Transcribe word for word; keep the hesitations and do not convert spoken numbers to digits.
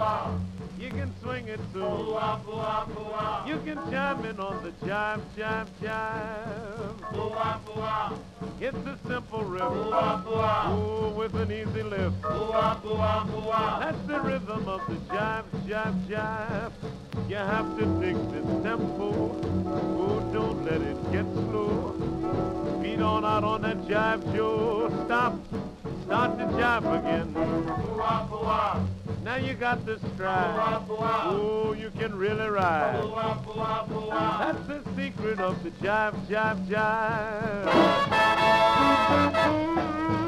You can swing it too. You can chime in on the jive, jive, jive. It's a simple riff, ooh, with an easy lift. That's the rhythm of the jive, jive, jive. You have to dig this tempo, ooh, don't let it get slow. Beat on out on that jive, Joe. Stop, start the jive again. Now you got the stride, ooh, you can really ride. That's the secret of the jive, jive, jive.